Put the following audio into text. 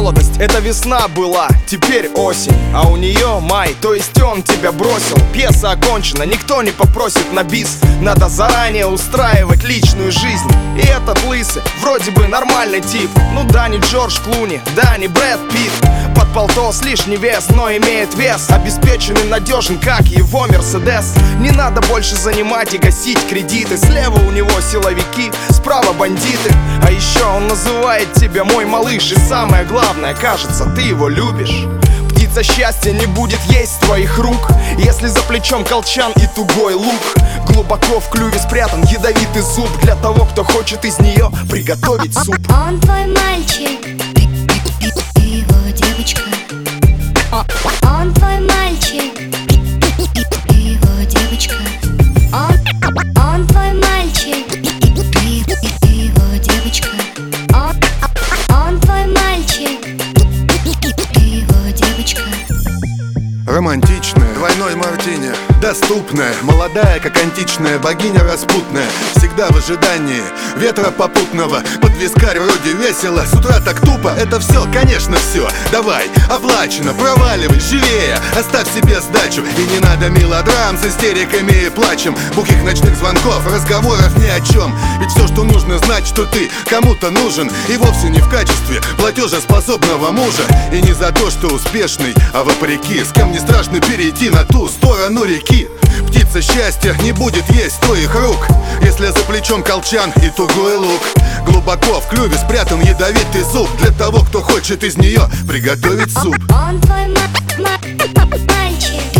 молодость, это весна была, теперь осень. А у нее май, то есть он тебя бросил. Пьеса окончена, никто не попросит на бис. Надо заранее устраивать личную жизнь. И этот лысый, вроде бы нормальный тип. Ну да, не Джордж Клуни, да, не Брэд Питт. Под полтос лишний вес, но имеет вес. Обеспеченный, надежен, как его Мерседес. Не надо больше занимать и гасить кредиты. Слева у него силовики, справа бандиты. А еще он называет тебя мой малыш. И самое главное, кажется, ты его любишь. Птица счастья не будет есть с твоих рук, если за плечом колчан и тугой лук. Глубоко в клюве спрятан ядовитый зуб для того, кто хочет из нее приготовить суп. Он твой мальчик, ты его девочка. Он твой мальчик, ты его девочка. Он твой мальчик, ты его девочка. Он твой мальчик, ты его девочка. Романтичная, двойной мартини, доступная, молодая, как античная богиня распутная. Всегда в ожидании ветра попутного. Под вискарь вроде весело, с утра так тупо. Это все, конечно, все. Давай, оплачено, проваливай, живее. Оставь себе сдачу. И не надо мелодрам с истериками и плачем. Бухих ночных звонков, разговоров ни о чем. Ведь все, что нужно знать, что ты кому-то нужен. И вовсе не в качестве платежеспособного мужа. И не за то, что успешный, а вопреки. С кем не страшно перейти на ту сторону реки. Птица счастья не будет есть твоих рук, если за плечом колчан и тугой лук. Глубоко в клюве спрятан ядовитый зуб для того, кто хочет из нее приготовить суп. Он твой мальчик.